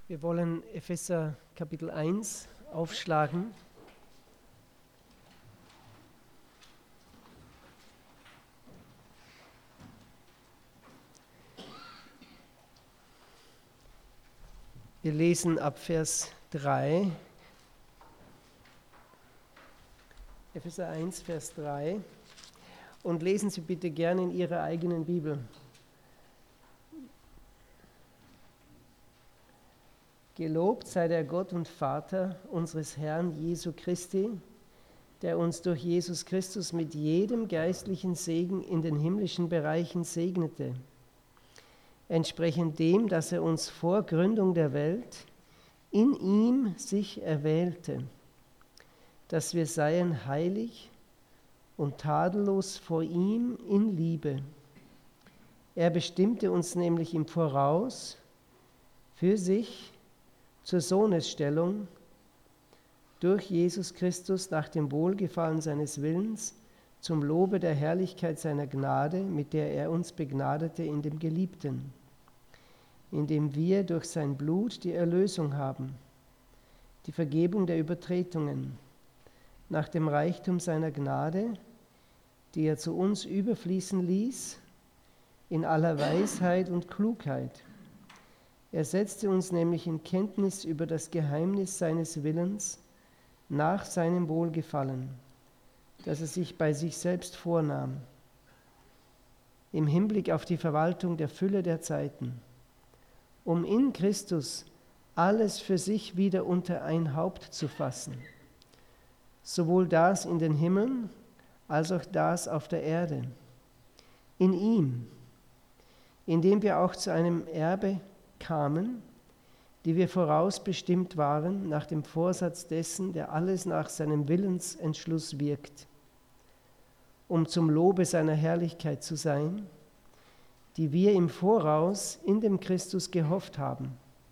Wir wollen Epheser Kapitel 1 aufschlagen. Wir lesen ab Vers 3. Epheser 1, Vers 3. Und lesen Sie bitte gerne in Ihrer eigenen Bibel. Gelobt sei der Gott und Vater unseres Herrn Jesu Christi, der uns durch Jesus Christus mit jedem geistlichen Segen in den himmlischen Bereichen segnete, entsprechend dem, dass er uns vor Gründung der Welt in ihm sich erwählte, dass wir seien heilig und tadellos vor ihm in Liebe. Er bestimmte uns nämlich im Voraus für sich zur Sohnesstellung durch Jesus Christus nach dem Wohlgefallen seines Willens zum Lobe der Herrlichkeit seiner Gnade, mit der er uns begnadete in dem Geliebten, indem wir durch sein Blut die Erlösung haben, die Vergebung der Übertretungen, nach dem Reichtum seiner Gnade, die er zu uns überfließen ließ, in aller Weisheit und Klugheit. Er setzte uns nämlich in Kenntnis über das Geheimnis seines Willens nach seinem Wohlgefallen, das er sich bei sich selbst vornahm, im Hinblick auf die Verwaltung der Fülle der Zeiten, um in Christus alles für sich wieder unter ein Haupt zu fassen, sowohl das in den Himmeln als auch das auf der Erde. In ihm, in dem wir auch zu einem Erbe kamen, die wir vorausbestimmt waren, nach dem Vorsatz dessen, der alles nach seinem Willensentschluss wirkt, um zum Lobe seiner Herrlichkeit zu sein, die wir im Voraus in dem Christus gehofft haben,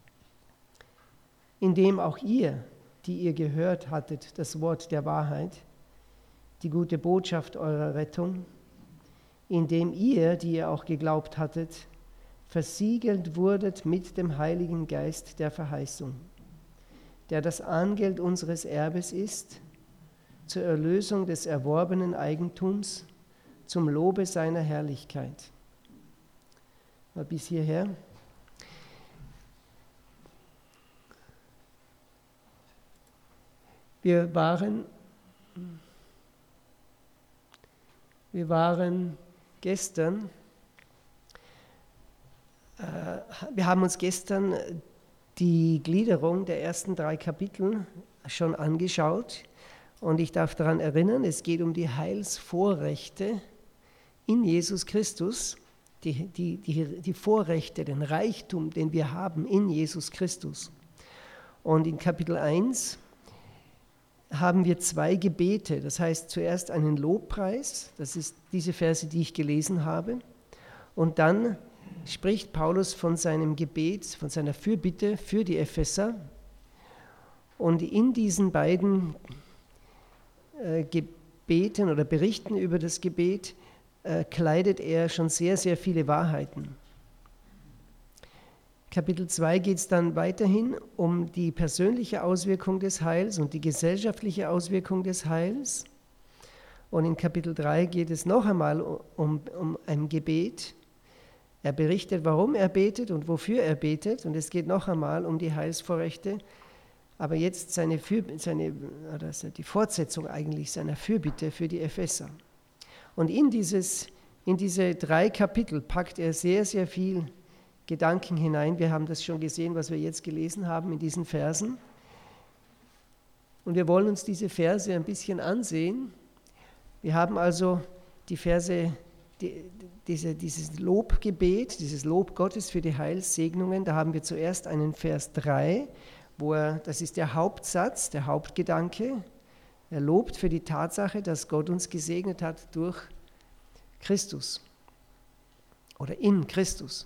indem auch ihr, die ihr gehört hattet, das Wort der Wahrheit, die gute Botschaft eurer Rettung, indem ihr, die ihr auch geglaubt hattet, versiegelt wurdet mit dem Heiligen Geist der Verheißung, der das Angeld unseres Erbes ist, zur Erlösung des erworbenen Eigentums, zum Lobe seiner Herrlichkeit. Mal bis hierher. Wir waren gestern, wir haben uns gestern die Gliederung der ersten 3 Kapitel schon angeschaut und ich darf daran erinnern, es geht um die Heilsvorrechte in Jesus Christus, die Vorrechte, den Reichtum, den wir haben in Jesus Christus. Und in Kapitel 1 haben wir 2 Gebete, das heißt zuerst einen Lobpreis, das ist diese Verse, die ich gelesen habe, und dann spricht Paulus von seinem Gebet, von seiner Fürbitte für die Epheser. Und in diesen beiden Gebeten oder Berichten über das Gebet kleidet er schon sehr, sehr viele Wahrheiten. Kapitel 2 geht es dann weiterhin um die persönliche Auswirkung des Heils und die gesellschaftliche Auswirkung des Heils. Und in Kapitel 3 geht es noch einmal um ein Gebet. Er berichtet, warum er betet und wofür er betet. Und es geht noch einmal um die Heilsvorrechte. Aber jetzt die Fortsetzung eigentlich seiner Fürbitte für die Epheser. Und in diese 3 Kapitel packt er sehr, sehr viel Gedanken hinein. Wir haben das schon gesehen, was wir jetzt gelesen haben in diesen Versen. Und wir wollen uns diese Verse ein bisschen ansehen. Wir haben also die Verse, dieses Lobgebet, dieses Lob Gottes für die Heilssegnungen. Da haben wir zuerst einen Vers 3, das ist der Hauptsatz, der Hauptgedanke. Er lobt für die Tatsache, dass Gott uns gesegnet hat durch Christus oder in Christus.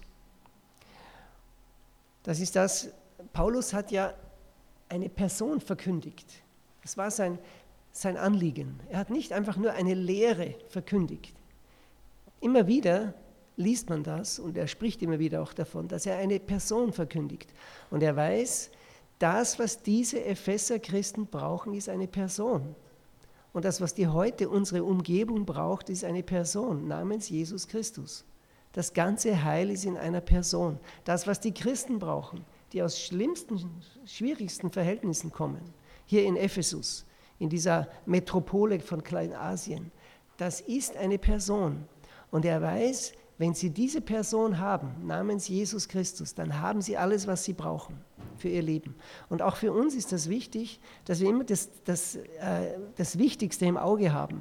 Das ist das, Paulus hat ja eine Person verkündigt. Das war sein Anliegen. Er hat nicht einfach nur eine Lehre verkündigt. Immer wieder liest man das und er spricht immer wieder auch davon, dass er eine Person verkündigt. Und er weiß, das, was diese Epheser-Christen brauchen, ist eine Person. Und das, was die heute unsere Umgebung braucht, ist eine Person namens Jesus Christus. Das ganze Heil ist in einer Person. Das, was die Christen brauchen, die aus schlimmsten, schwierigsten Verhältnissen kommen, hier in Ephesus, in dieser Metropole von Kleinasien, das ist eine Person. Und er weiß, wenn sie diese Person haben, namens Jesus Christus, dann haben sie alles, was sie brauchen für ihr Leben. Und auch für uns ist das wichtig, dass wir immer das Wichtigste im Auge haben.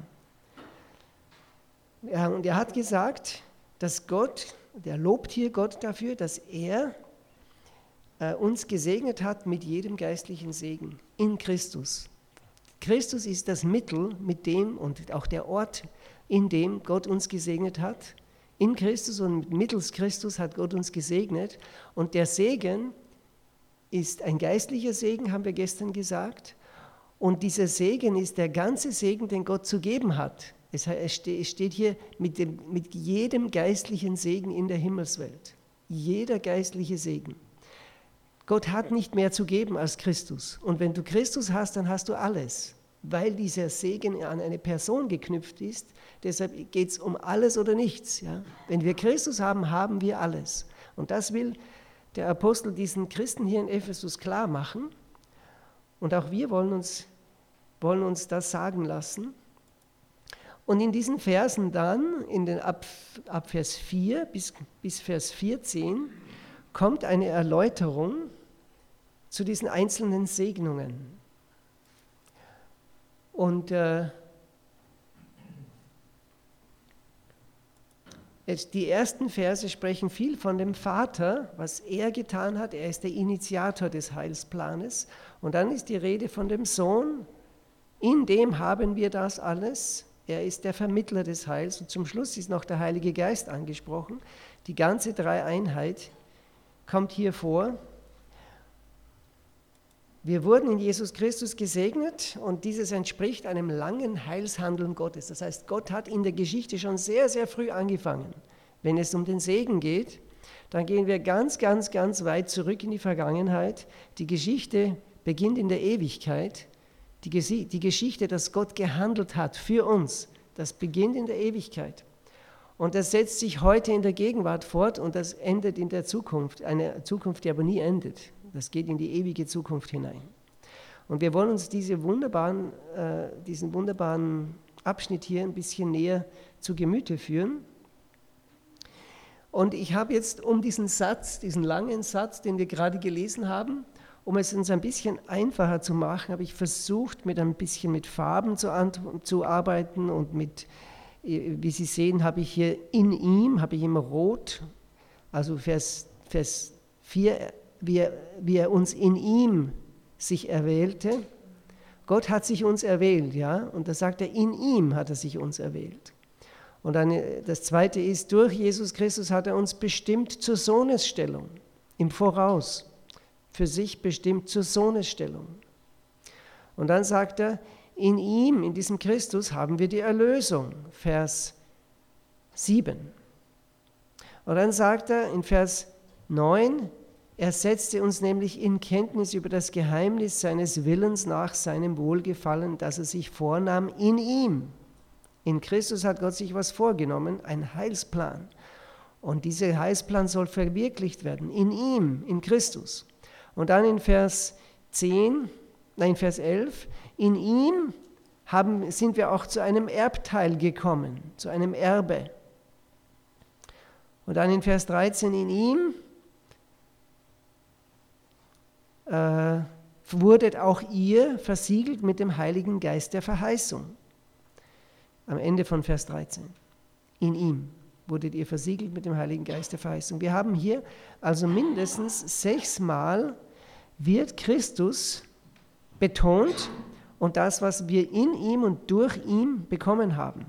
Ja, und er hat gesagt, dass Gott, der lobt hier Gott dafür, dass er uns gesegnet hat mit jedem geistlichen Segen in Christus. Christus ist das Mittel, mit dem und auch der Ort, in dem Gott uns gesegnet hat. In Christus und mittels Christus hat Gott uns gesegnet. Und der Segen ist ein geistlicher Segen, haben wir gestern gesagt. Und dieser Segen ist der ganze Segen, den Gott zu geben hat. Es steht hier mit jedem geistlichen Segen in der Himmelswelt. Jeder geistliche Segen. Gott hat nicht mehr zu geben als Christus. Und wenn du Christus hast, dann hast du alles. Weil dieser Segen an eine Person geknüpft ist, deshalb geht es um alles oder nichts. Ja? Wenn wir Christus haben, haben wir alles. Und das will der Apostel diesen Christen hier in Ephesus klar machen. Und auch wir wollen uns das sagen lassen. Und in diesen Versen dann, ab Vers 4 bis Vers 14, kommt eine Erläuterung zu diesen einzelnen Segnungen. Und die ersten Verse sprechen viel von dem Vater, was er getan hat. Er ist der Initiator des Heilsplanes. Und dann ist die Rede von dem Sohn. In dem haben wir das alles. Er ist der Vermittler des Heils. Und zum Schluss ist noch der Heilige Geist angesprochen. Die ganze Dreieinheit kommt hier vor. Wir wurden in Jesus Christus gesegnet und dieses entspricht einem langen Heilshandeln Gottes. Das heißt, Gott hat in der Geschichte schon sehr, sehr früh angefangen. Wenn es um den Segen geht, dann gehen wir ganz, ganz, ganz weit zurück in die Vergangenheit. Die Geschichte beginnt in der Ewigkeit. Die Geschichte, dass Gott gehandelt hat für uns, das beginnt in der Ewigkeit. Und das setzt sich heute in der Gegenwart fort und das endet in der Zukunft, eine Zukunft, die aber nie endet. Das geht in die ewige Zukunft hinein. Und wir wollen uns diesen wunderbaren Abschnitt hier ein bisschen näher zu Gemüte führen. Und ich habe jetzt diesen langen Satz, den wir gerade gelesen haben, um es uns ein bisschen einfacher zu machen, habe ich versucht, ein bisschen mit Farben zu arbeiten und wie Sie sehen, habe ich hier in ihm, habe ich immer rot, also Vers 4, wie er uns in ihm sich erwählte. Gott hat sich uns erwählt, ja, und da sagt er, in ihm hat er sich uns erwählt. Und dann das zweite ist, durch Jesus Christus hat er uns bestimmt zur Sohnesstellung, im Voraus, für sich bestimmt zur Sohnesstellung. Und dann sagt er, in ihm, in diesem Christus, haben wir die Erlösung, Vers 7. Und dann sagt er in Vers 9, er setzte uns nämlich in Kenntnis über das Geheimnis seines Willens nach seinem Wohlgefallen, dass er sich vornahm in ihm. In Christus hat Gott sich was vorgenommen, ein Heilsplan. Und dieser Heilsplan soll verwirklicht werden, in ihm, in Christus. Und dann in Vers 11, in ihm sind wir auch zu einem Erbteil gekommen, zu einem Erbe. Und dann in Vers 13, in ihm wurdet auch ihr versiegelt mit dem Heiligen Geist der Verheißung. Am Ende von Vers 13. In ihm wurdet ihr versiegelt mit dem Heiligen Geist der Verheißung. Wir haben hier also mindestens 6 Mal wird Christus betont und das, was wir in ihm und durch ihn bekommen haben.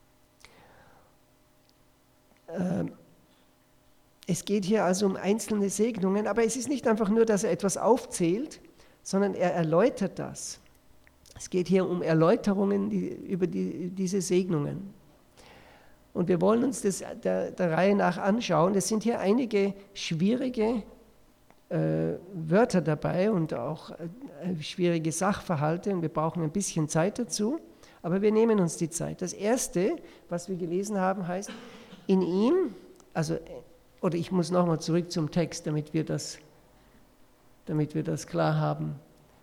Es geht hier also um einzelne Segnungen, aber es ist nicht einfach nur, dass er etwas aufzählt, sondern er erläutert das. Es geht hier um Erläuterungen über diese Segnungen. Und wir wollen uns das der Reihe nach anschauen. Es sind hier einige schwierige Wörter dabei und auch schwierige Sachverhalte und wir brauchen ein bisschen Zeit dazu, aber wir nehmen uns die Zeit. Das Erste, was wir gelesen haben, heißt, in ihm, oder ich muss nochmal zurück zum Text, damit wir das klar haben.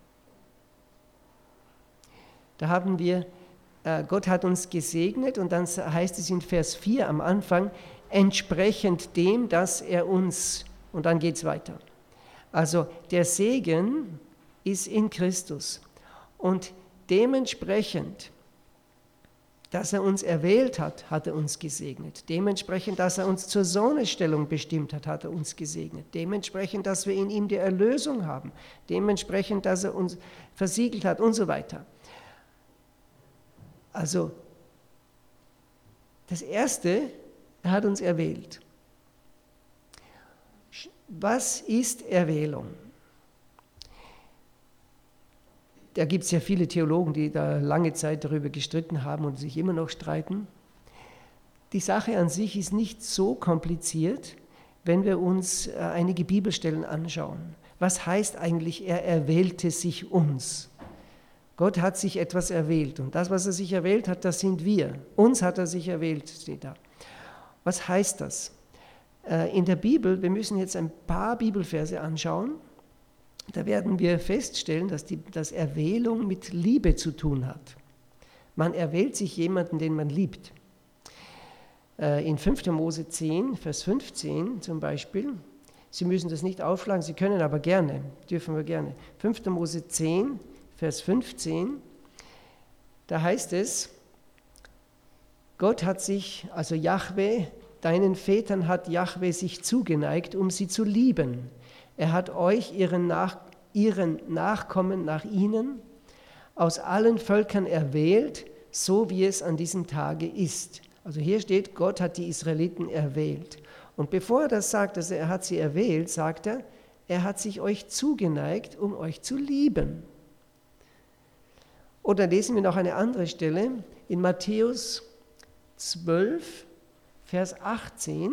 Da haben wir, Gott hat uns gesegnet und dann heißt es in Vers 4 am Anfang, entsprechend dem, dass er uns, und dann geht es weiter. Also der Segen ist in Christus und dementsprechend, dass er uns erwählt hat, hat er uns gesegnet. Dementsprechend, dass er uns zur Sohnesstellung bestimmt hat, hat er uns gesegnet. Dementsprechend, dass wir in ihm die Erlösung haben. Dementsprechend, dass er uns versiegelt hat und so weiter. Also das Erste, er hat uns erwählt. Was ist Erwählung? Da gibt es ja viele Theologen, die da lange Zeit darüber gestritten haben und sich immer noch streiten. Die Sache an sich ist nicht so kompliziert, wenn wir uns einige Bibelstellen anschauen. Was heißt eigentlich, er erwählte sich uns? Gott hat sich etwas erwählt und das, was er sich erwählt hat, das sind wir. Uns hat er sich erwählt, steht da. Was heißt das? In der Bibel, wir müssen jetzt ein paar Bibelverse anschauen, da werden wir feststellen, dass Erwählung mit Liebe zu tun hat. Man erwählt sich jemanden, den man liebt. In 5. Mose 10, Vers 15 zum Beispiel, Sie müssen das nicht aufschlagen, Sie können aber gerne, dürfen wir gerne. 5. Mose 10, Vers 15, da heißt es, Gott hat sich, also Jahwe, deinen Vätern hat Jahwe sich zugeneigt, um sie zu lieben. Er hat euch, ihren Nachkommen nach ihnen, aus allen Völkern erwählt, so wie es an diesem Tage ist. Also hier steht, Gott hat die Israeliten erwählt. Und bevor er das sagt, dass er hat sie erwählt, sagt er hat sich euch zugeneigt, um euch zu lieben. Oder lesen wir noch eine andere Stelle in Matthäus 12, Vers 18.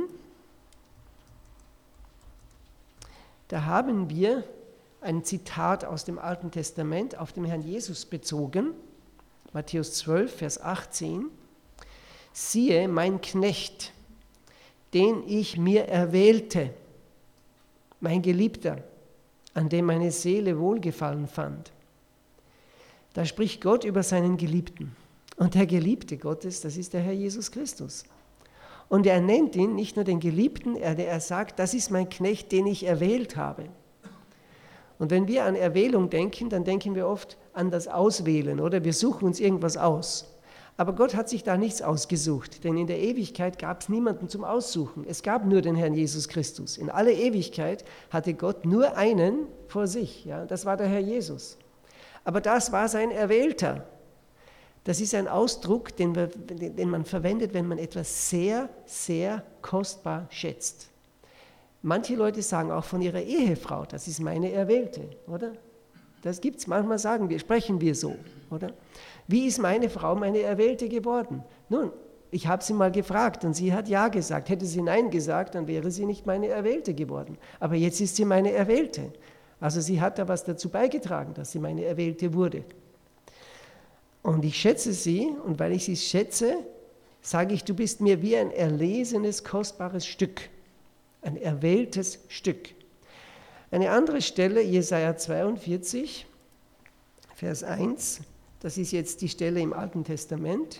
Da haben wir ein Zitat aus dem Alten Testament auf den Herrn Jesus bezogen. Matthäus 12, Vers 18. Siehe, mein Knecht, den ich mir erwählte, mein Geliebter, an dem meine Seele Wohlgefallen fand. Da spricht Gott über seinen Geliebten. Und der Geliebte Gottes, das ist der Herr Jesus Christus. Und er nennt ihn nicht nur den Geliebten, er sagt, das ist mein Knecht, den ich erwählt habe. Und wenn wir an Erwählung denken, dann denken wir oft an das Auswählen, oder? Wir suchen uns irgendwas aus. Aber Gott hat sich da nichts ausgesucht, denn in der Ewigkeit gab es niemanden zum Aussuchen. Es gab nur den Herrn Jesus Christus. In aller Ewigkeit hatte Gott nur einen vor sich, ja? Das war der Herr Jesus. Aber das war sein Erwählter. Das ist ein Ausdruck, den man verwendet, wenn man etwas sehr, sehr kostbar schätzt. Manche Leute sagen auch von ihrer Ehefrau, das ist meine Erwählte, oder? Das gibt es, manchmal sprechen wir so, oder? Wie ist meine Frau meine Erwählte geworden? Nun, ich habe sie mal gefragt und sie hat Ja gesagt. Hätte sie Nein gesagt, dann wäre sie nicht meine Erwählte geworden. Aber jetzt ist sie meine Erwählte. Also sie hat da was dazu beigetragen, dass sie meine Erwählte wurde. Und ich schätze sie, und weil ich sie schätze, sage ich, du bist mir wie ein erlesenes, kostbares Stück, ein erwähltes Stück. Eine andere Stelle, Jesaja 42, Vers 1, das ist jetzt die Stelle im Alten Testament,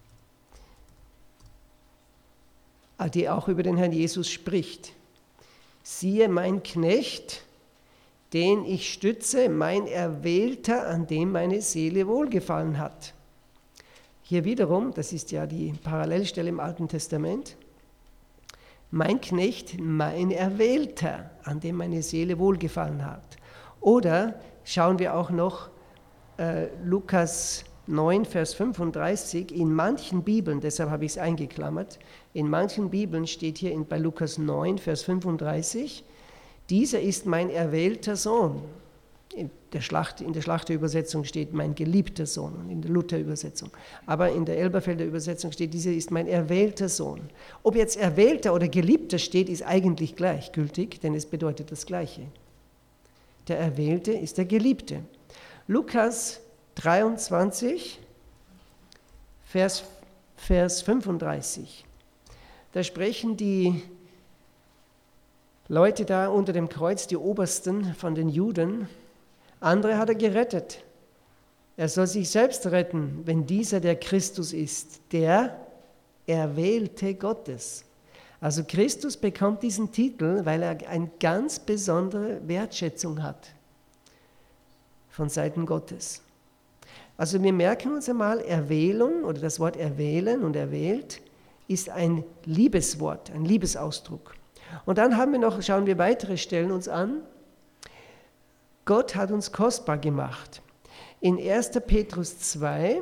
die auch über den Herrn Jesus spricht. Siehe, mein Knecht, den ich stütze, mein Erwählter, an dem meine Seele wohlgefallen hat. Hier wiederum, das ist ja die Parallelstelle im Alten Testament, mein Knecht, mein Erwählter, an dem meine Seele wohlgefallen hat. Oder schauen wir auch noch Lukas 9, Vers 35, in manchen Bibeln, deshalb habe ich es eingeklammert, in manchen Bibeln steht hier bei Lukas 9, Vers 35, dieser ist mein erwählter Sohn, In der Schlachterübersetzung steht mein geliebter Sohn und in der Luther-Übersetzung. Aber in der Elberfelder Übersetzung steht, dieser ist mein erwählter Sohn. Ob jetzt erwählter oder geliebter steht, ist eigentlich gleichgültig, denn es bedeutet das Gleiche. Der Erwählte ist der Geliebte. Lukas 23, Vers 35. Da sprechen die Leute da unter dem Kreuz, die Obersten von den Juden, andere hat er gerettet. Er soll sich selbst retten, wenn dieser der Christus ist, der Erwählte Gottes. Also Christus bekommt diesen Titel, weil er eine ganz besondere Wertschätzung hat von Seiten Gottes. Also wir merken uns einmal, Erwählung oder das Wort erwählen und erwählt ist ein Liebeswort, ein Liebesausdruck. Und dann schauen wir weitere Stellen uns an. Gott hat uns kostbar gemacht. In 1. Petrus 2,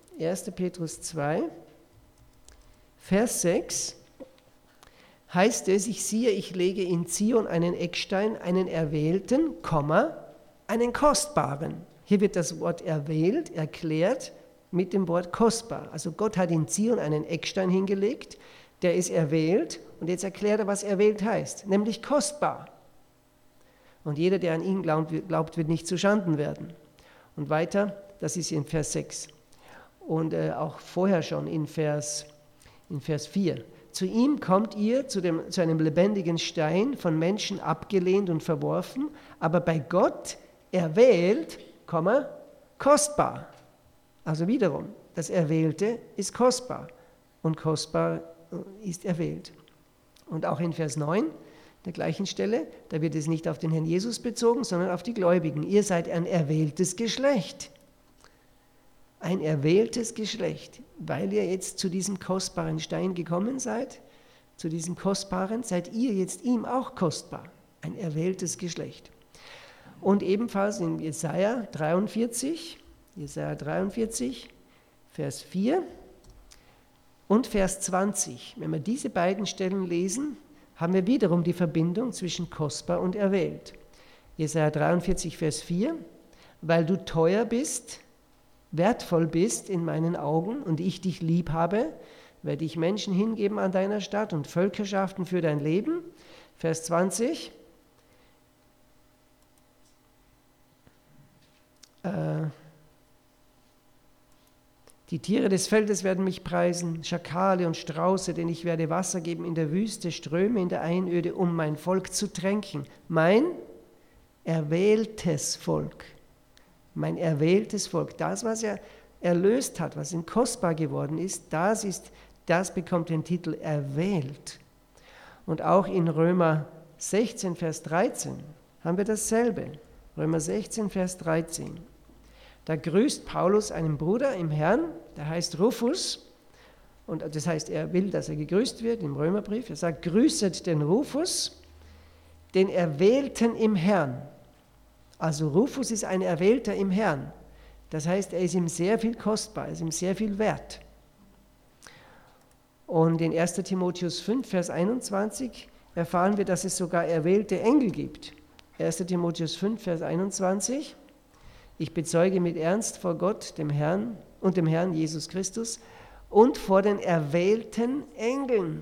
Vers 6 heißt es, ich lege in Zion einen Eckstein, einen erwählten, einen kostbaren. Hier wird das Wort erwählt erklärt mit dem Wort kostbar. Also Gott hat in Zion einen Eckstein hingelegt, der ist erwählt und jetzt erklärt er, was erwählt heißt, nämlich kostbar. Und jeder, der an ihn glaubt, wird nicht zuschanden werden. Und weiter, das ist in Vers 6 und auch vorher schon in Vers 4. Zu ihm kommt ihr, zu einem lebendigen Stein, von Menschen abgelehnt und verworfen, aber bei Gott erwählt, kostbar. Also wiederum, das Erwählte ist kostbar und kostbar ist erwählt. Und auch in Vers 9, der gleichen Stelle, da wird es nicht auf den Herrn Jesus bezogen, sondern auf die Gläubigen. Ihr seid ein erwähltes Geschlecht. Ein erwähltes Geschlecht, weil ihr jetzt zu diesem kostbaren Stein gekommen seid, zu diesem kostbaren, seid ihr jetzt ihm auch kostbar. Ein erwähltes Geschlecht. Und ebenfalls in Jesaja 43, Vers 4 und Vers 20. Wenn wir diese beiden Stellen lesen, haben wir wiederum die Verbindung zwischen kostbar und erwählt. Jesaja 43, Vers 4, weil du teuer bist, wertvoll bist in meinen Augen und ich dich lieb habe, werde ich Menschen hingeben an deiner Stadt und Völkerschaften für dein Leben. Vers 20, die Tiere des Feldes werden mich preisen, Schakale und Strauße, denn ich werde Wasser geben in der Wüste, Ströme in der Einöde, um mein Volk zu tränken. Mein erwähltes Volk. Mein erwähltes Volk. Das, was er erlöst hat, was ihm kostbar geworden ist, das bekommt den Titel erwählt. Und auch in Römer 16, Vers 13 haben wir dasselbe. Römer 16, Vers 13. Da grüßt Paulus einen Bruder im Herrn, der heißt Rufus, und das heißt, er will, dass er gegrüßt wird im Römerbrief. Er sagt, grüßet den Rufus, den Erwählten im Herrn. Also Rufus ist ein Erwählter im Herrn. Das heißt, er ist ihm sehr viel kostbar, er ist ihm sehr viel wert. Und in 1. Timotheus 5, Vers 21 erfahren wir, dass es sogar erwählte Engel gibt. 1. Timotheus 5, Vers 21. Ich bezeuge mit Ernst vor Gott, dem Herrn und dem Herrn Jesus Christus und vor den erwählten Engeln.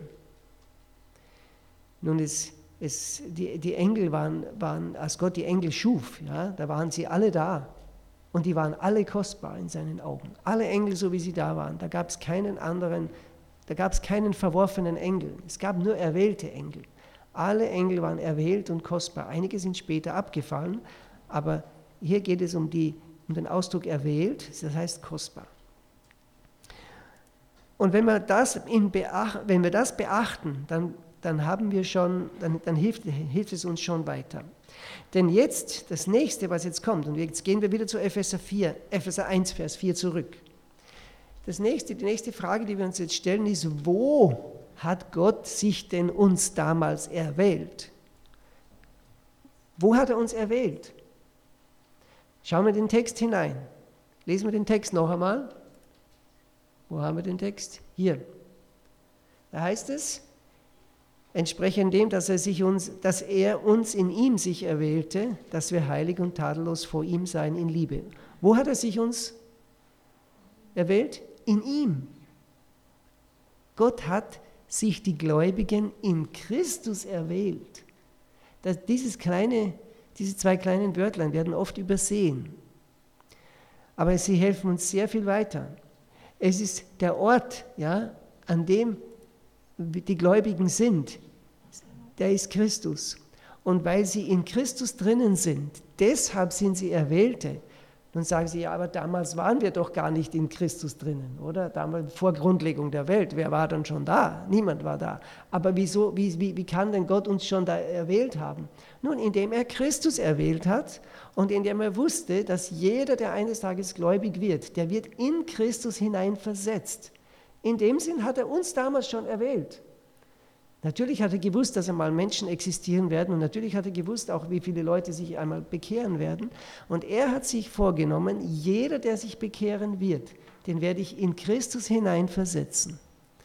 Nun, die Engel waren, als Gott die Engel schuf, ja, da waren sie alle da und die waren alle kostbar in seinen Augen. Alle Engel, so wie sie da waren, da gab es keinen verworfenen Engel, es gab nur erwählte Engel. Alle Engel waren erwählt und kostbar. Einige sind später abgefallen, aber hier geht es um den Ausdruck erwählt, das heißt kostbar. Und wenn wir das beachten, dann haben wir schon, dann hilft es uns schon weiter. Denn jetzt, das nächste, was jetzt kommt, und jetzt gehen wir wieder zu Epheser 1, Vers 4 zurück. Die nächste Frage, die wir uns jetzt stellen, ist, wo hat Gott sich denn uns damals erwählt? Wo hat er uns erwählt? Schauen wir den Text hinein. Lesen wir den Text noch einmal. Wo haben wir den Text? Hier. Da heißt es, entsprechend dem, dass er uns in ihm sich erwählte, dass wir heilig und tadellos vor ihm seien in Liebe. Wo hat er sich uns erwählt? In ihm. Gott hat sich die Gläubigen in Christus erwählt. Diese zwei kleinen Wörtlein werden oft übersehen. Aber sie helfen uns sehr viel weiter. Es ist der Ort, ja, an dem die Gläubigen sind, der ist Christus. Und weil sie in Christus drinnen sind, deshalb sind sie Erwählte. Nun sagen sie, ja, aber damals waren wir doch gar nicht in Christus drinnen, oder? Damals vor Grundlegung der Welt, wer war dann schon da? Niemand war da. Aber wie kann denn Gott uns schon da erwählt haben? Nun, indem er Christus erwählt hat und indem er wusste, dass jeder, der eines Tages gläubig wird, der wird in Christus hineinversetzt. In dem Sinn hat er uns damals schon erwählt. Natürlich hat er gewusst, dass einmal Menschen existieren werden und natürlich hat er gewusst auch, wie viele Leute sich einmal bekehren werden. Und er hat sich vorgenommen, jeder, der sich bekehren wird, den werde ich in Christus hineinversetzen.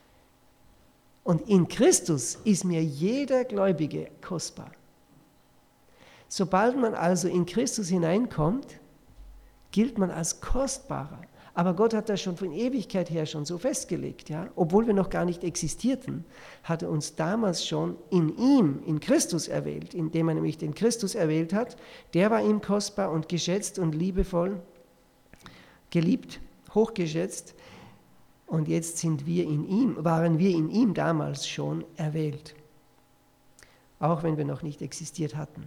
Und in Christus ist mir jeder Gläubige kostbar. Sobald man also in Christus hineinkommt, gilt man als kostbarer. Aber Gott hat das schon von Ewigkeit her schon so festgelegt. Ja? Obwohl wir noch gar nicht existierten, hat er uns damals schon in ihm, in Christus erwählt, indem er nämlich den Christus erwählt hat. Der war ihm kostbar und geschätzt und liebevoll, geliebt, hochgeschätzt. Und jetzt waren wir in ihm damals schon erwählt. Auch wenn wir noch nicht existiert hatten.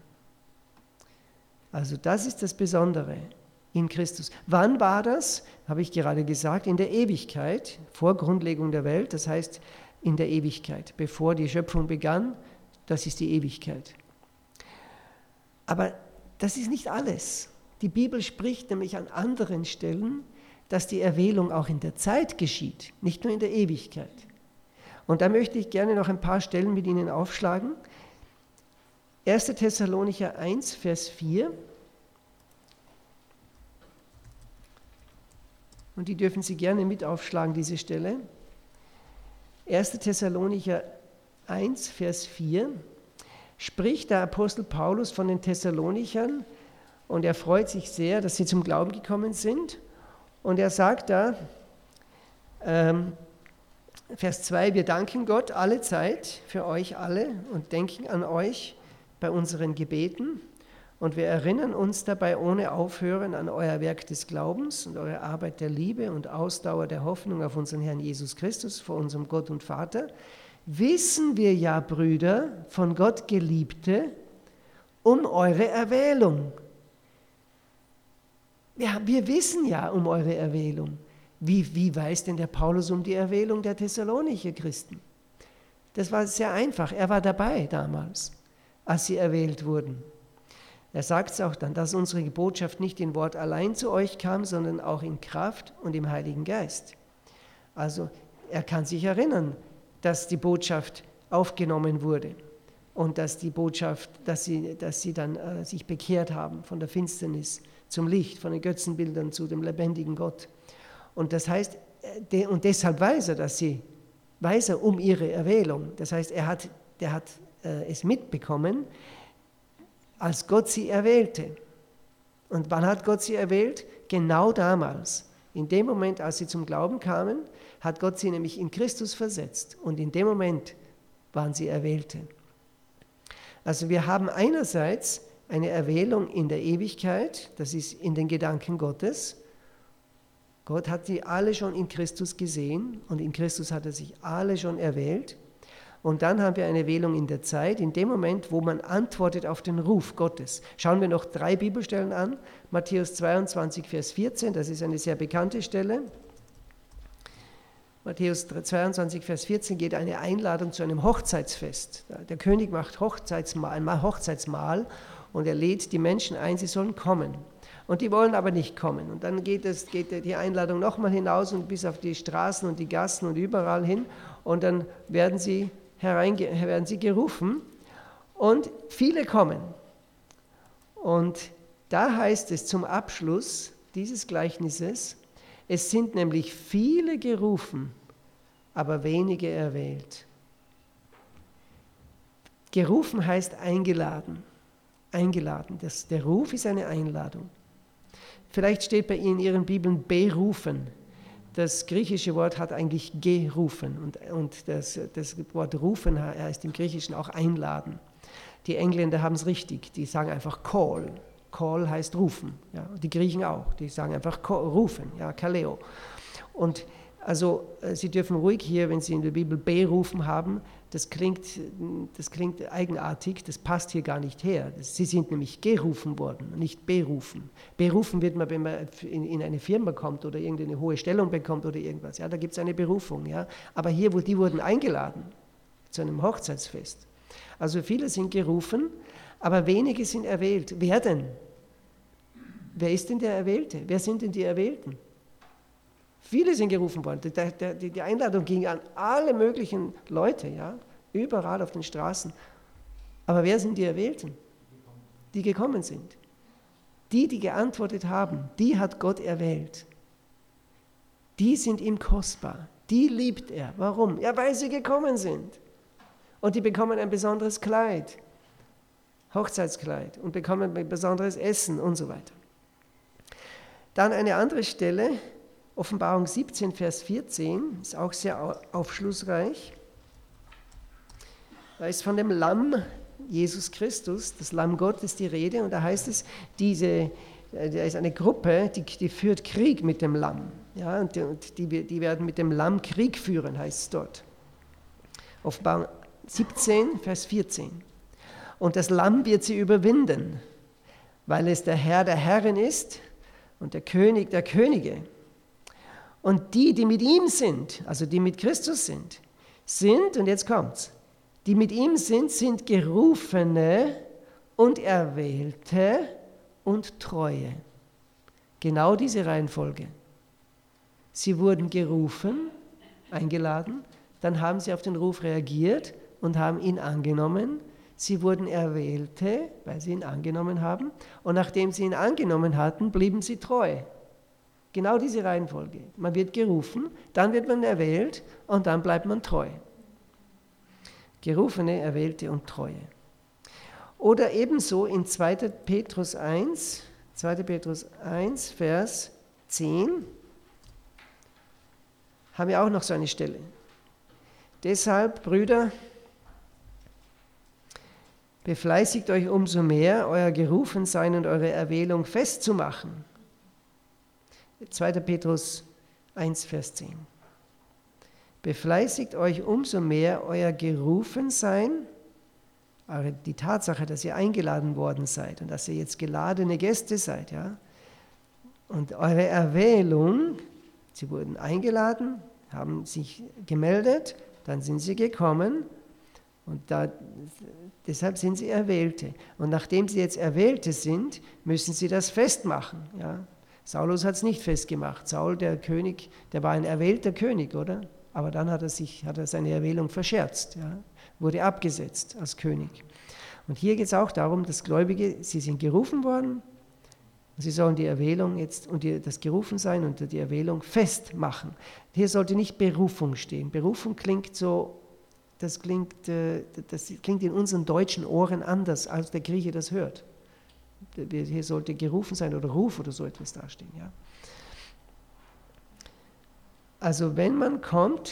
Also das ist das Besondere. In Christus. Wann war das? Habe ich gerade gesagt, in der Ewigkeit, vor Grundlegung der Welt, das heißt in der Ewigkeit, bevor die Schöpfung begann, das ist die Ewigkeit. Aber das ist nicht alles. Die Bibel spricht nämlich an anderen Stellen, dass die Erwählung auch in der Zeit geschieht, nicht nur in der Ewigkeit. Und da möchte ich gerne noch ein paar Stellen mit Ihnen aufschlagen. 1. Thessalonicher 1, Vers 4. Und die dürfen Sie gerne mit aufschlagen, diese Stelle. 1. Thessalonicher 1, Vers 4 spricht der Apostel Paulus von den Thessalonichern und er freut sich sehr, dass sie zum Glauben gekommen sind. Und er sagt da, Vers 2, wir danken Gott alle Zeit für euch alle und denken an euch bei unseren Gebeten. Und wir erinnern uns dabei ohne Aufhören an euer Werk des Glaubens und eure Arbeit der Liebe und Ausdauer der Hoffnung auf unseren Herrn Jesus Christus vor unserem Gott und Vater. Wissen wir ja, Brüder, von Gott Geliebte, um eure Erwählung. Ja, wir wissen ja um eure Erwählung. Wie weiß denn der Paulus um die Erwählung der Thessalonicher Christen? Das war sehr einfach. Er war dabei damals, als sie erwählt wurden. Er sagt es auch dann, dass unsere Botschaft nicht in Wort allein zu euch kam, sondern auch in Kraft und im Heiligen Geist. Also er kann sich erinnern, dass die Botschaft aufgenommen wurde und dass die Botschaft, dass sie dann sich bekehrt haben von der Finsternis zum Licht, von den Götzenbildern zu dem lebendigen Gott. Und das heißt, und deshalb weiß er um ihre Erwählung. Das heißt, der hat es mitbekommen, als Gott sie erwählte. Und wann hat Gott sie erwählt? Genau damals. In dem Moment, als sie zum Glauben kamen, hat Gott sie nämlich in Christus versetzt. Und in dem Moment waren sie Erwählte. Also wir haben einerseits eine Erwählung in der Ewigkeit, das ist in den Gedanken Gottes. Gott hat sie alle schon in Christus gesehen und in Christus hat er sich alle schon erwählt. Und dann haben wir eine Erwählung in der Zeit, in dem Moment, wo man antwortet auf den Ruf Gottes. Schauen wir noch 3 Bibelstellen an. Matthäus 22, Vers 14, das ist eine sehr bekannte Stelle. Matthäus 22, Vers 14 geht eine Einladung zu einem Hochzeitsfest. Der König macht ein Hochzeitsmahl und er lädt die Menschen ein, sie sollen kommen. Und die wollen aber nicht kommen. Und dann geht die Einladung nochmal hinaus und bis auf die Straßen und die Gassen und überall hin. Und dann werden sie gerufen und viele kommen. Und da heißt es zum Abschluss dieses Gleichnisses, es sind nämlich viele gerufen, aber wenige erwählt. Gerufen heißt eingeladen. Eingeladen. Der Ruf ist eine Einladung. Vielleicht steht bei Ihnen in Ihren Bibeln berufen. Das griechische Wort hat eigentlich gerufen und das Wort rufen heißt im Griechischen auch einladen. Die Engländer haben es richtig, die sagen einfach call. Call heißt rufen. Ja. Die Griechen auch, die sagen einfach rufen, ja, kaleo. Und also Sie dürfen ruhig hier, wenn Sie in der Bibel berufen haben, das klingt eigenartig, das passt hier gar nicht her. Sie sind nämlich gerufen worden, nicht berufen. Berufen wird man, wenn man in eine Firma kommt oder irgendeine hohe Stellung bekommt oder irgendwas. Ja, da gibt es eine Berufung. Ja. Aber hier, die wurden eingeladen zu einem Hochzeitsfest. Also viele sind gerufen, aber wenige sind erwählt. Wer denn? Wer ist denn der Erwählte? Wer sind denn die Erwählten? Viele sind gerufen worden. Die Einladung ging an alle möglichen Leute, ja, überall auf den Straßen. Aber wer sind die Erwählten? Die gekommen sind. Die geantwortet haben, die hat Gott erwählt. Die sind ihm kostbar. Die liebt er. Warum? Ja, weil sie gekommen sind. Und die bekommen ein besonderes Kleid, Hochzeitskleid, und bekommen ein besonderes Essen und so weiter. Dann eine andere Stelle, Offenbarung 17, Vers 14, ist auch sehr aufschlussreich. Da ist von dem Lamm, Jesus Christus, das Lamm Gottes, die Rede. Und da heißt es, da ist eine Gruppe, die führt Krieg mit dem Lamm. Ja, und die werden mit dem Lamm Krieg führen, heißt es dort. Offenbarung 17, Vers 14. Und das Lamm wird sie überwinden, weil es der Herr der Herren ist und der König der Könige. Und die mit ihm sind, also die mit Christus sind, und jetzt kommt's, die mit ihm sind Gerufene und Erwählte und Treue. Genau diese Reihenfolge. Sie wurden gerufen, eingeladen, dann haben sie auf den Ruf reagiert und haben ihn angenommen. Sie wurden Erwählte, weil sie ihn angenommen haben. Und nachdem sie ihn angenommen hatten, blieben sie treu. Genau diese Reihenfolge. Man wird gerufen, dann wird man erwählt und dann bleibt man treu. Gerufene, Erwählte und Treue. Oder ebenso in 2. Petrus 1, Vers 10, haben wir auch noch so eine Stelle. Deshalb, Brüder, befleißigt euch umso mehr, euer Gerufensein und eure Erwählung festzumachen. 2. Petrus 1, Vers 10. Befleißigt euch umso mehr, euer Gerufensein, die Tatsache, dass ihr eingeladen worden seid und dass ihr jetzt geladene Gäste seid, ja, und eure Erwählung, sie wurden eingeladen, haben sich gemeldet, dann sind sie gekommen und deshalb sind sie Erwählte. Und nachdem sie jetzt Erwählte sind, müssen sie das festmachen, ja. Saulus hat es nicht festgemacht. Saul, der König, der war ein erwählter König, oder? Aber dann hat er seine Erwählung verscherzt, ja? Wurde abgesetzt als König. Und hier geht es auch darum, dass Gläubige, sie sind gerufen worden, sie sollen die Erwählung jetzt und das Gerufensein und die Erwählung festmachen. Hier sollte nicht Berufung stehen. Berufung klingt so, das klingt in unseren deutschen Ohren anders, als der Grieche das hört. Hier sollte gerufen sein oder Ruf oder so etwas dastehen. Ja. Also wenn man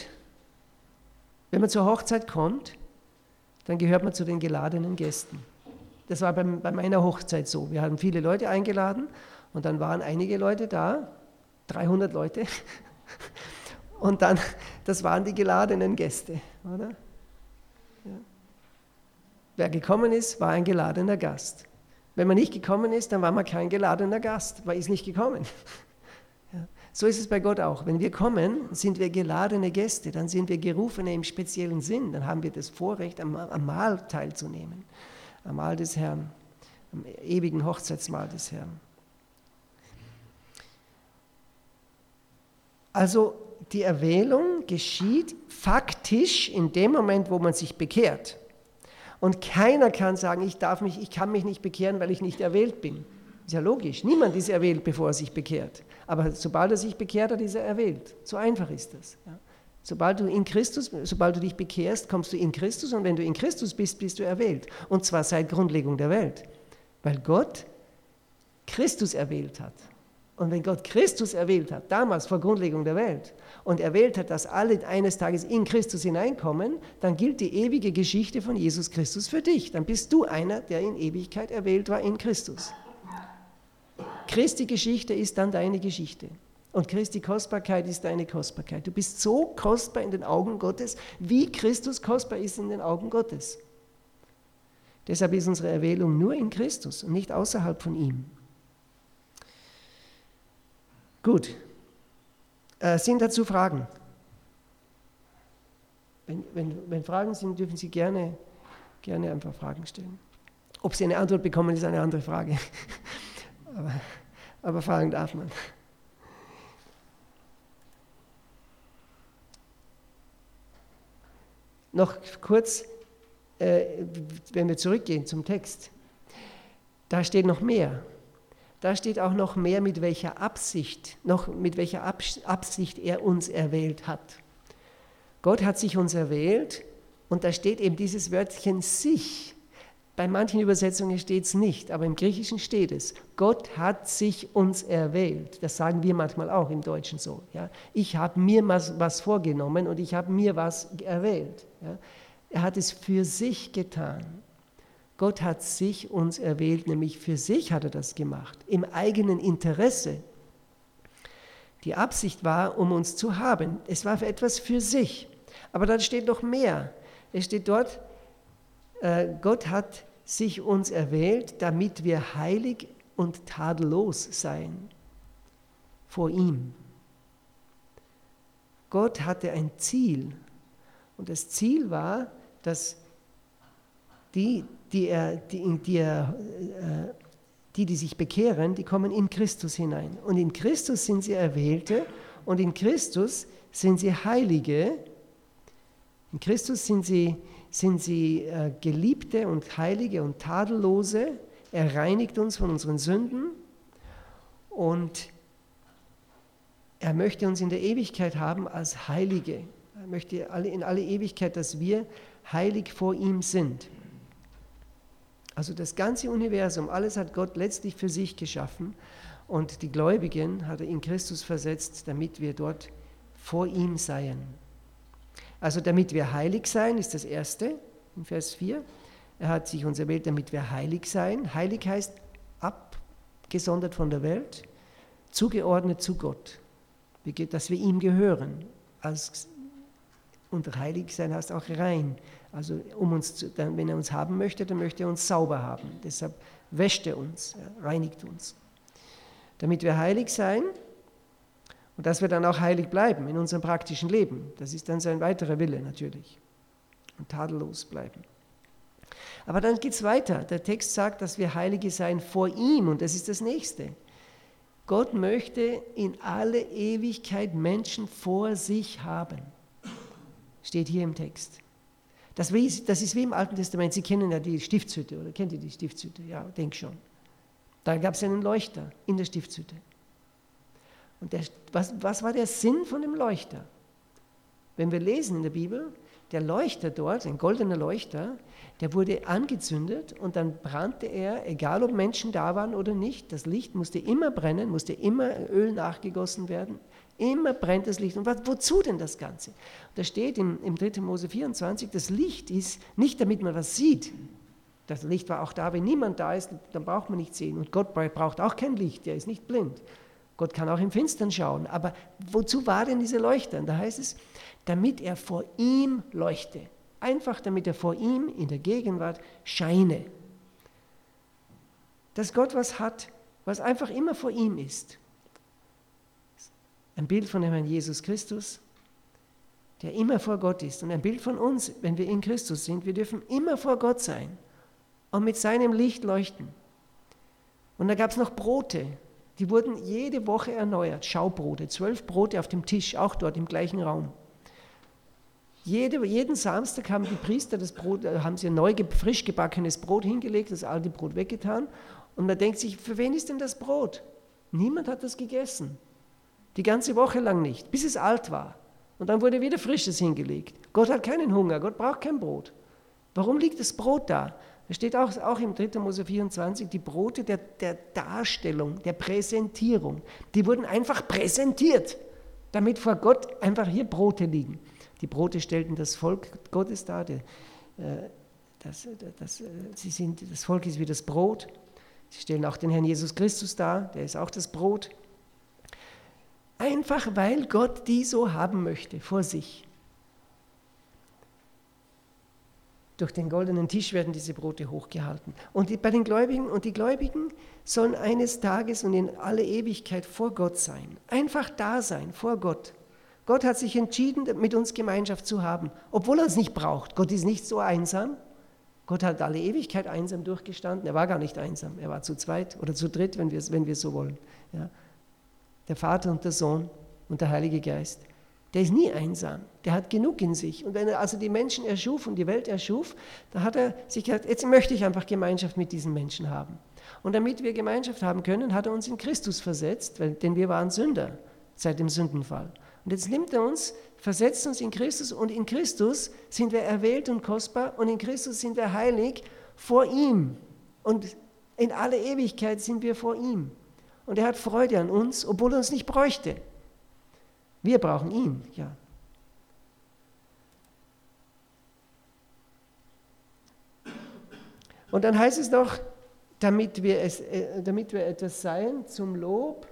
zur Hochzeit kommt, dann gehört man zu den geladenen Gästen. Das war bei meiner Hochzeit so. Wir hatten viele Leute eingeladen und dann waren einige Leute da, 300 Leute. Und dann, das waren die geladenen Gäste, oder? Ja. Wer gekommen ist, war ein geladener Gast. Wenn man nicht gekommen ist, dann war man kein geladener Gast, weil ist nicht gekommen. Ja. So ist es bei Gott auch. Wenn wir kommen, sind wir geladene Gäste, dann sind wir Gerufene im speziellen Sinn, dann haben wir das Vorrecht, am Mahl teilzunehmen, am Mahl des Herrn, am ewigen Hochzeitsmahl des Herrn. Also die Erwählung geschieht faktisch in dem Moment, wo man sich bekehrt. Und keiner kann sagen, ich kann mich nicht bekehren, weil ich nicht erwählt bin. Ist ja logisch. Niemand ist erwählt, bevor er sich bekehrt. Aber sobald er sich bekehrt hat, ist er erwählt. So einfach ist das. Ja. Sobald du dich bekehrst, kommst du in Christus und wenn du in Christus bist, bist du erwählt. Und zwar seit Grundlegung der Welt, weil Gott Christus erwählt hat. Und wenn Gott Christus erwählt hat, damals vor Grundlegung der Welt, und erwählt hat, dass alle eines Tages in Christus hineinkommen, dann gilt die ewige Geschichte von Jesus Christus für dich. Dann bist du einer, der in Ewigkeit erwählt war in Christus. Christi Geschichte ist dann deine Geschichte. Und Christi Kostbarkeit ist deine Kostbarkeit. Du bist so kostbar in den Augen Gottes, wie Christus kostbar ist in den Augen Gottes. Deshalb ist unsere Erwählung nur in Christus und nicht außerhalb von ihm. Gut. Sind dazu Fragen? Wenn Fragen sind, dürfen Sie gerne einfach Fragen stellen. Ob Sie eine Antwort bekommen, ist eine andere Frage. aber fragen darf man. Noch kurz, wenn wir zurückgehen zum Text, da steht noch mehr. Da steht auch noch mehr, mit welcher Absicht er uns erwählt hat. Gott hat sich uns erwählt und da steht eben dieses Wörtchen sich. Bei manchen Übersetzungen steht es nicht, aber im Griechischen steht es. Gott hat sich uns erwählt. Das sagen wir manchmal auch im Deutschen so. Ja? Ich habe mir was vorgenommen und ich habe mir was erwählt. Ja? Er hat es für sich getan. Gott hat uns erwählt, nämlich für sich hat er das gemacht, im eigenen Interesse. Die Absicht war, um uns zu haben. Es war für etwas für sich. Aber dann steht noch mehr. Es steht dort, Gott hat sich uns erwählt, damit wir heilig und tadellos seien vor ihm. Gott hatte ein Ziel. Und das Ziel war, dass die sich bekehren, die kommen in Christus hinein. Und in Christus sind sie Erwählte und in Christus sind sie Heilige. In Christus sind sie Geliebte und Heilige und Tadellose. Er reinigt uns von unseren Sünden und er möchte uns in der Ewigkeit haben als Heilige. Er möchte in alle Ewigkeit, dass wir heilig vor ihm sind. Also das ganze Universum, alles hat Gott letztlich für sich geschaffen und die Gläubigen hat er in Christus versetzt, damit wir dort vor ihm seien. Also damit wir heilig seien, ist das Erste, in Vers 4. Er hat sich uns erwählt, damit wir heilig seien. Heilig heißt abgesondert von der Welt, zugeordnet zu Gott, dass wir ihm gehören. Und heilig sein heißt auch rein. Also wenn er uns haben möchte, dann möchte er uns sauber haben. Deshalb wäscht er uns, reinigt uns. Damit wir heilig sein und dass wir dann auch heilig bleiben in unserem praktischen Leben. Das ist dann sein weiterer Wille natürlich. Und tadellos bleiben. Aber dann geht es weiter. Der Text sagt, dass wir Heilige sein vor ihm und das ist das Nächste. Gott möchte in alle Ewigkeit Menschen vor sich haben. Steht hier im Text. Das ist wie im Alten Testament. Sie kennen ja die Stiftshütte, oder kennt ihr die Stiftshütte? Ja, denk schon. Da gab es einen Leuchter in der Stiftshütte. Und was war der Sinn von dem Leuchter? Wenn wir lesen in der Bibel, der Leuchter dort, ein goldener Leuchter, der wurde angezündet und dann brannte er, egal ob Menschen da waren oder nicht, das Licht musste immer brennen, musste immer Öl nachgegossen werden. Immer brennt das Licht. Und wozu denn das Ganze? Da steht im 3. Mose 24, das Licht ist nicht, damit man was sieht. Das Licht war auch da, wenn niemand da ist, dann braucht man nicht sehen. Und Gott braucht auch kein Licht, der ist nicht blind. Gott kann auch im Finstern schauen. Aber wozu war denn diese Leuchter? Und da heißt es, damit er vor ihm leuchte. Einfach damit er vor ihm in der Gegenwart scheine. Dass Gott was hat, was einfach immer vor ihm ist. Ein Bild von dem Herrn Jesus Christus, der immer vor Gott ist. Und ein Bild von uns, wenn wir in Christus sind. Wir dürfen immer vor Gott sein und mit seinem Licht leuchten. Und da gab es noch Brote, die wurden jede Woche erneuert. Schaubrote, 12 Brote auf dem Tisch, auch dort im gleichen Raum. Jeden Samstag haben die Priester das Brot, haben sie ein frisch gebackenes Brot hingelegt, das alte Brot weggetan. Und man denkt sich, für wen ist denn das Brot? Niemand hat das gegessen. Die ganze Woche lang nicht, bis es alt war. Und dann wurde wieder Frisches hingelegt. Gott hat keinen Hunger, Gott braucht kein Brot. Warum liegt das Brot da? Es steht auch im 3. Mose 24, die Brote der Darstellung, der Präsentierung. Die wurden einfach präsentiert, damit vor Gott einfach hier Brote liegen. Die Brote stellten das Volk Gottes dar. Das Volk ist wie das Brot. Sie stellen auch den Herrn Jesus Christus dar, der ist auch das Brot. Einfach weil Gott die so haben möchte, vor sich. Durch den goldenen Tisch werden diese Brote hochgehalten. Und bei den Gläubigen, und die Gläubigen sollen eines Tages und in alle Ewigkeit vor Gott sein. Einfach da sein, vor Gott. Gott hat sich entschieden, mit uns Gemeinschaft zu haben, obwohl er es nicht braucht. Gott ist nicht so einsam. Gott hat alle Ewigkeit einsam durchgestanden. Er war gar nicht einsam. Er war zu zweit oder zu dritt, wenn wir so wollen. Ja. Der Vater und der Sohn und der Heilige Geist. Der ist nie einsam, der hat genug in sich. Und wenn er also die Menschen erschuf und die Welt erschuf, da hat er sich gesagt, jetzt möchte ich einfach Gemeinschaft mit diesen Menschen haben. Und damit wir Gemeinschaft haben können, hat er uns in Christus versetzt, denn wir waren Sünder seit dem Sündenfall. Und jetzt nimmt er uns, versetzt uns in Christus und in Christus sind wir erwählt und kostbar und in Christus sind wir heilig vor ihm. Und in alle Ewigkeit sind wir vor ihm. Und er hat Freude an uns, obwohl er uns nicht bräuchte. Wir brauchen ihn, ja. Und dann heißt es noch, damit wir etwas seien zum Lob.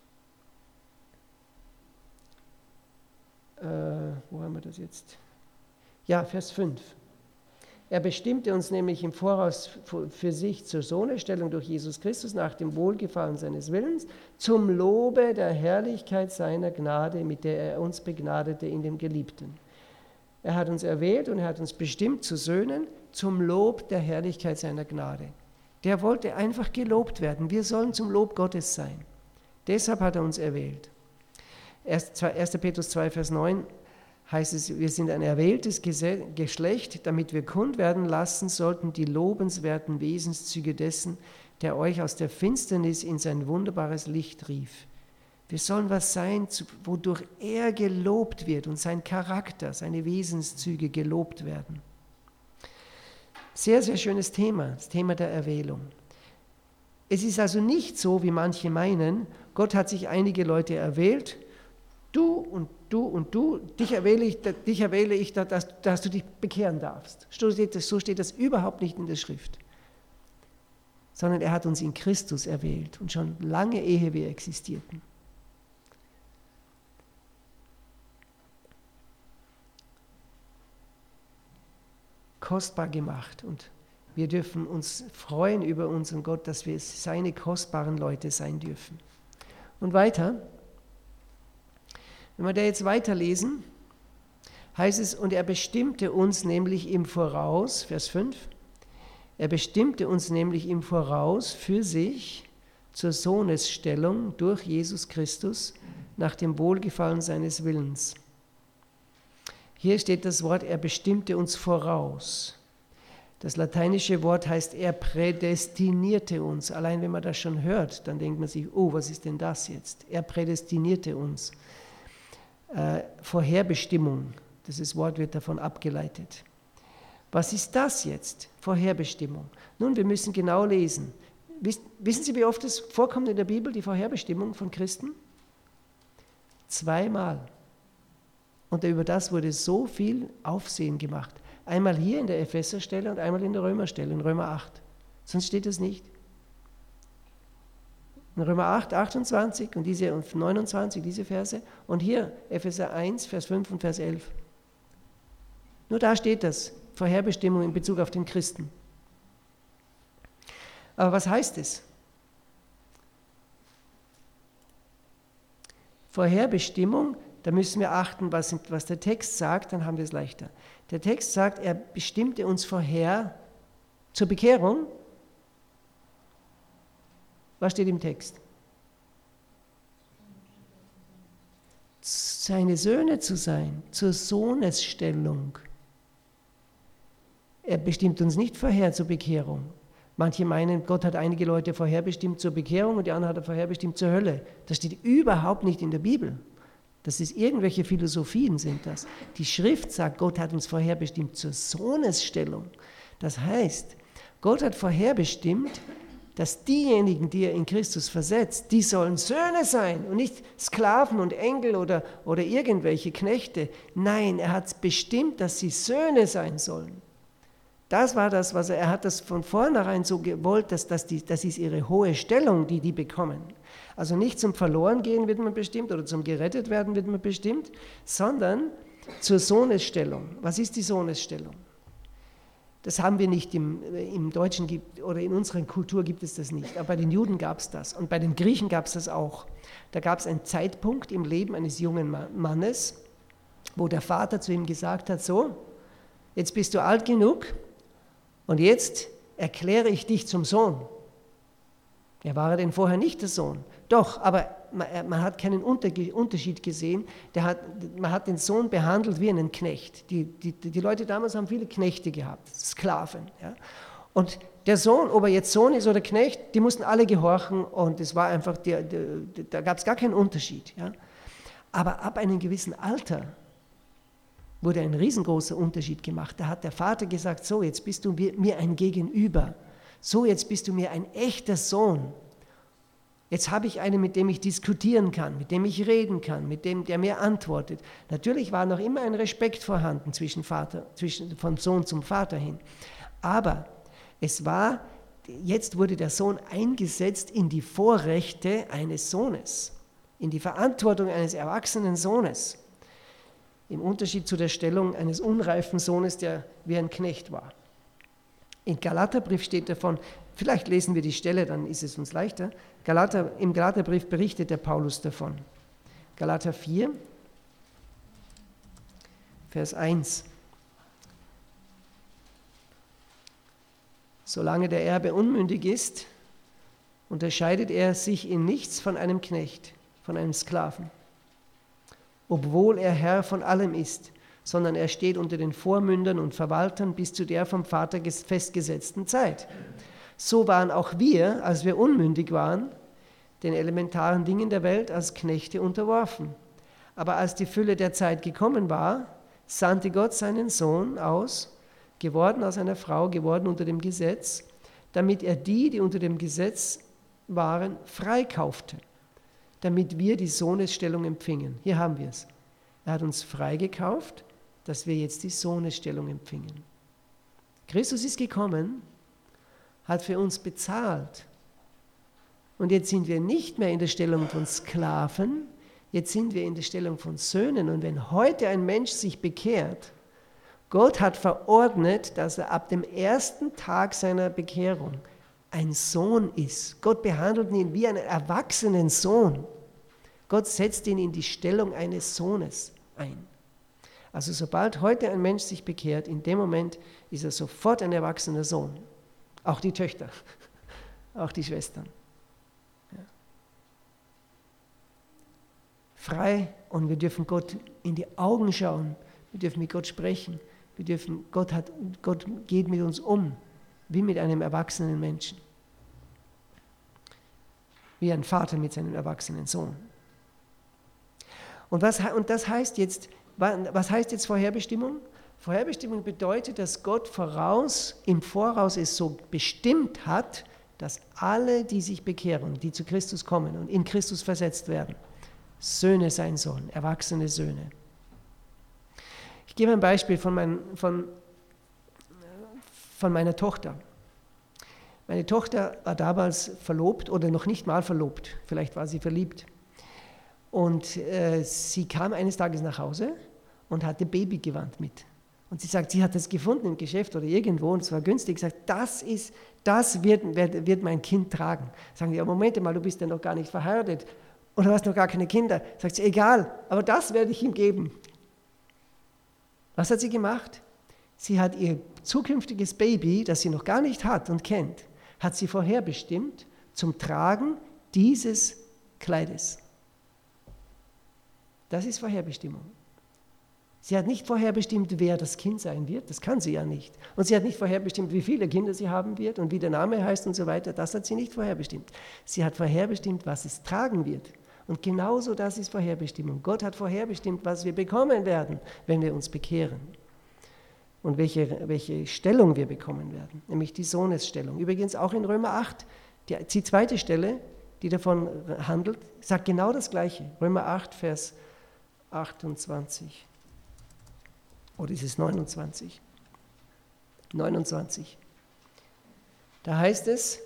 Wo haben wir das jetzt? Ja, Vers 5. Er bestimmte uns nämlich im Voraus für sich zur Sohnestellung durch Jesus Christus nach dem Wohlgefallen seines Willens, zum Lobe der Herrlichkeit seiner Gnade, mit der er uns begnadete in dem Geliebten. Er hat uns erwählt und er hat uns bestimmt zu Söhnen zum Lob der Herrlichkeit seiner Gnade. Der wollte einfach gelobt werden. Wir sollen zum Lob Gottes sein. Deshalb hat er uns erwählt. 1. Petrus 2, Vers 9 heißt es, wir sind ein erwähltes Geschlecht, damit wir kund werden lassen sollten die lobenswerten Wesenszüge dessen, der euch aus der Finsternis in sein wunderbares Licht rief. Wir sollen was sein, wodurch er gelobt wird und sein Charakter, seine Wesenszüge gelobt werden. Sehr, sehr schönes Thema, das Thema der Erwählung. Es ist also nicht so, wie manche meinen, Gott hat sich einige Leute erwählt, du und du und du, dich erwähle ich, dass du dich bekehren darfst. So steht das überhaupt nicht in der Schrift. Sondern er hat uns in Christus erwählt und schon lange ehe wir existierten. Kostbar gemacht und wir dürfen uns freuen über unseren Gott, dass wir seine kostbaren Leute sein dürfen. Und weiter. Wenn wir da jetzt weiterlesen, heißt es, und er bestimmte uns nämlich im Voraus, Vers 5, er bestimmte uns nämlich im Voraus für sich zur Sohnesstellung durch Jesus Christus nach dem Wohlgefallen seines Willens. Hier steht das Wort, er bestimmte uns voraus. Das lateinische Wort heißt, er prädestinierte uns. Allein wenn man das schon hört, dann denkt man sich, oh, was ist denn das jetzt? Er prädestinierte uns. Vorherbestimmung, dieses Wort wird davon abgeleitet. Was ist das jetzt? Vorherbestimmung. Nun, wir müssen genau lesen. Wissen Sie, wie oft es vorkommt in der Bibel, die Vorherbestimmung von Christen? 2-mal. Und über das wurde so viel Aufsehen gemacht. Einmal hier in der Epheserstelle und einmal in der Römerstelle, in Römer 8. Sonst steht es nicht. In Römer 8, 28 und 29, diese Verse. Und hier Epheser 1, Vers 5 und Vers 11. Nur da steht das, Vorherbestimmung in Bezug auf den Christen. Aber was heißt es? Vorherbestimmung, da müssen wir achten, was der Text sagt, dann haben wir es leichter. Der Text sagt, er bestimmte uns vorher zur Bekehrung. Was steht im Text? Seine Söhne zu sein, zur Sohnesstellung. Er bestimmt uns nicht vorher zur Bekehrung. Manche meinen, Gott hat einige Leute vorherbestimmt zur Bekehrung und die anderen hat er vorherbestimmt zur Hölle. Das steht überhaupt nicht in der Bibel. Das ist irgendwelche Philosophien sind das. Die Schrift sagt, Gott hat uns vorherbestimmt zur Sohnesstellung. Das heißt, Gott hat vorherbestimmt, dass diejenigen, die er in Christus versetzt, die sollen Söhne sein und nicht Sklaven und Engel oder irgendwelche Knechte. Nein, er hat bestimmt, dass sie Söhne sein sollen. Das war das, was er hat das von vornherein so gewollt, das ist ihre hohe Stellung, die bekommen. Also nicht zum Verlorengehen wird man bestimmt oder zum gerettet werden wird man bestimmt, sondern zur Sohnesstellung. Was ist die Sohnesstellung? Das haben wir nicht im Deutschen oder in unserer Kultur gibt es das nicht, aber bei den Juden gab es das und bei den Griechen gab es das auch. Da gab es einen Zeitpunkt im Leben eines jungen Mannes, wo der Vater zu ihm gesagt hat, so, jetzt bist du alt genug, und jetzt erkläre ich dich zum Sohn. Er war denn vorher nicht der Sohn. Doch, aber man hat keinen Unterschied gesehen. Man hat den Sohn behandelt wie einen Knecht. Die Leute damals haben viele Knechte gehabt, Sklaven. Ja? Und der Sohn, ob er jetzt Sohn ist oder Knecht, die mussten alle gehorchen und es war einfach, da gab es gar keinen Unterschied. Ja? Aber ab einem gewissen Alter wurde ein riesengroßer Unterschied gemacht. Da hat der Vater gesagt, so, jetzt bist du mir ein Gegenüber. So, jetzt bist du mir ein echter Sohn. Jetzt habe ich einen, mit dem ich diskutieren kann, mit dem ich reden kann, mit dem, der mir antwortet. Natürlich war noch immer ein Respekt vorhanden von Sohn zum Vater hin. Aber jetzt wurde der Sohn eingesetzt in die Vorrechte eines Sohnes, in die Verantwortung eines erwachsenen Sohnes. Im Unterschied zu der Stellung eines unreifen Sohnes, der wie ein Knecht war. Im Galaterbrief steht davon, vielleicht lesen wir die Stelle, dann ist es uns leichter. Im Galaterbrief berichtet der Paulus davon. Galater 4, Vers 1. Solange der Erbe unmündig ist, unterscheidet er sich in nichts von einem Knecht, von einem Sklaven. Obwohl er Herr von allem ist, sondern er steht unter den Vormündern und Verwaltern bis zu der vom Vater festgesetzten Zeit. So waren auch wir, als wir unmündig waren, den elementaren Dingen der Welt als Knechte unterworfen. Aber als die Fülle der Zeit gekommen war, sandte Gott seinen Sohn aus, geworden aus einer Frau, geworden unter dem Gesetz, damit er die unter dem Gesetz waren, freikaufte, damit wir die Sohnesstellung empfingen. Hier haben wir es. Er hat uns freigekauft, dass wir jetzt die Sohnesstellung empfingen. Christus ist gekommen, hat für uns bezahlt. Und jetzt sind wir nicht mehr in der Stellung von Sklaven, jetzt sind wir in der Stellung von Söhnen. Und wenn heute ein Mensch sich bekehrt, Gott hat verordnet, dass er ab dem ersten Tag seiner Bekehrung ein Sohn ist. Gott behandelt ihn wie einen erwachsenen Sohn. Gott setzt ihn in die Stellung eines Sohnes ein. Also sobald heute ein Mensch sich bekehrt, in dem Moment ist er sofort ein erwachsener Sohn. Auch die Töchter, auch die Schwestern. Ja. Frei, und wir dürfen Gott in die Augen schauen, wir dürfen mit Gott sprechen, Gott geht mit uns um, wie mit einem erwachsenen Menschen. Wie ein Vater mit seinem erwachsenen Sohn. Und was heißt jetzt Vorherbestimmung? Vorherbestimmung bedeutet, dass Gott im Voraus es so bestimmt hat, dass alle, die sich bekehren, die zu Christus kommen und in Christus versetzt werden, Söhne sein sollen, erwachsene Söhne. Ich gebe ein Beispiel von meiner Tochter. Meine Tochter war damals verlobt oder noch nicht mal verlobt, vielleicht war sie verliebt. Und sie kam eines Tages nach Hause und hatte Babygewand mit. Und sie sagt, sie hat das gefunden im Geschäft oder irgendwo und es war günstig. Sie sagt, das wird mein Kind tragen. Sagen die, ja, Moment mal, du bist ja noch gar nicht verheiratet oder hast noch gar keine Kinder. Sagt sie, egal, aber das werde ich ihm geben. Was hat sie gemacht? Sie hat ihr zukünftiges Baby, das sie noch gar nicht hat und kennt, hat sie vorherbestimmt zum Tragen dieses Kleides. Das ist Vorherbestimmung. Sie hat nicht vorherbestimmt, wer das Kind sein wird, das kann sie ja nicht. Und sie hat nicht vorherbestimmt, wie viele Kinder sie haben wird und wie der Name heißt und so weiter, das hat sie nicht vorherbestimmt. Sie hat vorherbestimmt, was es tragen wird. Und genauso das ist Vorherbestimmung. Gott hat vorherbestimmt, was wir bekommen werden, wenn wir uns bekehren. Und welche Stellung wir bekommen werden, nämlich die Sohnesstellung. Übrigens auch in Römer 8, die zweite Stelle, die davon handelt, sagt genau das Gleiche. Römer 8, Vers 28. Oder ist es 29? 29. Da heißt es,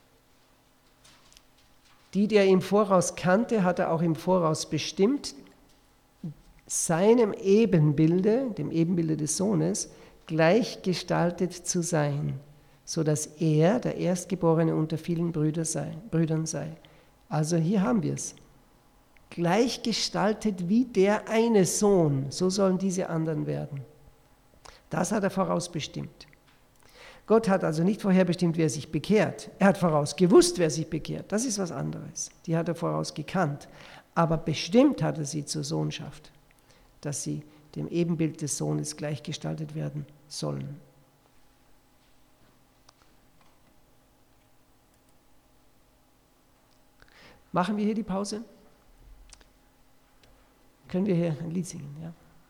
die, der im Voraus kannte, hat er auch im Voraus bestimmt, seinem Ebenbilde, dem Ebenbilde des Sohnes, gleichgestaltet zu sein, sodass er der Erstgeborene unter vielen Brüdern sei. Also hier haben wir es. Gleichgestaltet wie der eine Sohn, so sollen diese anderen werden. Das hat er vorausbestimmt. Gott hat also nicht vorherbestimmt, wer sich bekehrt. Er hat vorausgewusst, wer sich bekehrt. Das ist was anderes. Die hat er vorausgekannt. Aber bestimmt hat er sie zur Sohnschaft, dass sie dem Ebenbild des Sohnes gleichgestaltet werden sollen. Machen wir hier die Pause? Können wir hier ein Lied singen? Ja?